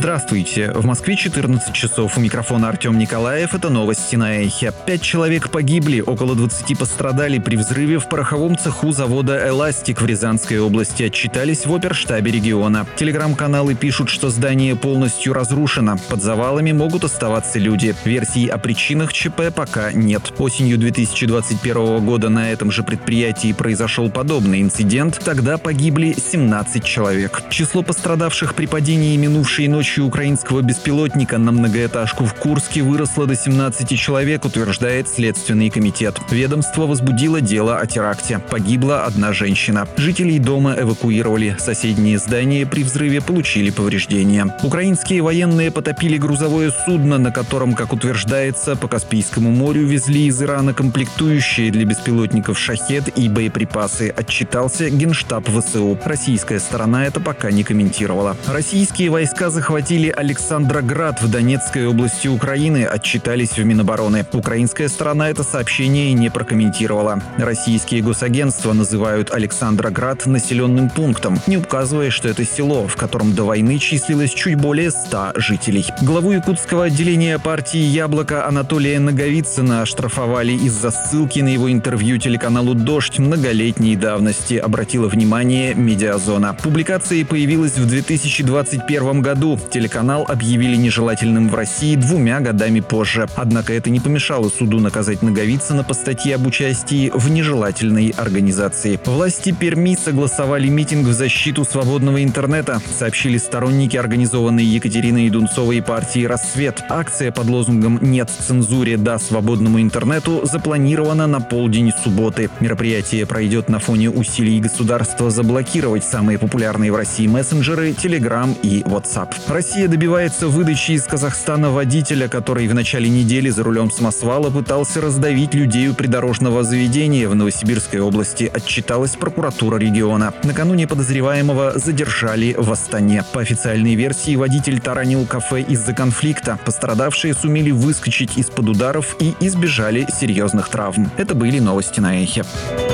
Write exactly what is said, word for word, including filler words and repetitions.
Здравствуйте. В Москве четырнадцать часов. У микрофона Артем Николаев. Это новости на Эхе. Пять человек погибли, около двадцати пострадали при взрыве в пороховом цеху завода «Эластик» в Рязанской области, отчитались в оперштабе региона. Телеграм-каналы пишут, что здание полностью разрушено. Под завалами могут оставаться люди. Версий о причинах ЧП пока нет. Осенью две тысячи двадцать первого года на этом же предприятии произошел подобный инцидент. Тогда погибли семнадцать человек. Число пострадавших при падении минувшей ночью украинского беспилотника на многоэтажку в Курске выросло до семнадцати человек, утверждает Следственный комитет. Ведомство возбудило дело о теракте. Погибла одна женщина. Жителей дома эвакуировали. Соседние здания при взрыве получили повреждения. Украинские военные потопили грузовое судно, на котором, как утверждается, по Каспийскому морю везли из Ирана комплектующие для беспилотников «Шахед» и боеприпасы, отчитался Генштаб ВСУ. Российская сторона это пока не комментировала. Российские войска захватили Александроград в Донецкой области Украины, отчитались в Минобороны. Украинская сторона это сообщение не прокомментировала. Российские госагентства называют Александроград населенным пунктом, не указывая, что это село, в котором до войны числилось чуть более ста жителей. Главу якутского отделения партии «Яблоко» Анатолия Наговицына оштрафовали из-за ссылки на его интервью телеканалу «Дождь» многолетней давности, обратила внимание «Медиазона». Публикация появилась в две тысячи двадцать первом году. Телеканал объявили нежелательным в России двумя годами позже. Однако это не помешало суду наказать Наговицына по статье об участии в нежелательной организации. Власти Перми согласовали митинг в защиту свободного интернета, сообщили сторонники организованной Екатериной Дунцовой партии «Рассвет». Акция под лозунгом «Нет цензуре, да свободному интернету» запланирована на полдень субботы. Мероприятие пройдет на фоне усилий государства заблокировать самые популярные в России мессенджеры Telegram и WhatsApp. Россия добивается выдачи из Казахстана водителя, который в начале недели за рулем самосвала пытался раздавить людей у придорожного заведения в Новосибирской области, отчиталась прокуратура региона. Накануне подозреваемого задержали в Астане. По официальной версии, водитель таранил кафе из-за конфликта. Пострадавшие сумели выскочить из-под ударов и избежали серьезных травм. Это были новости на Эхе.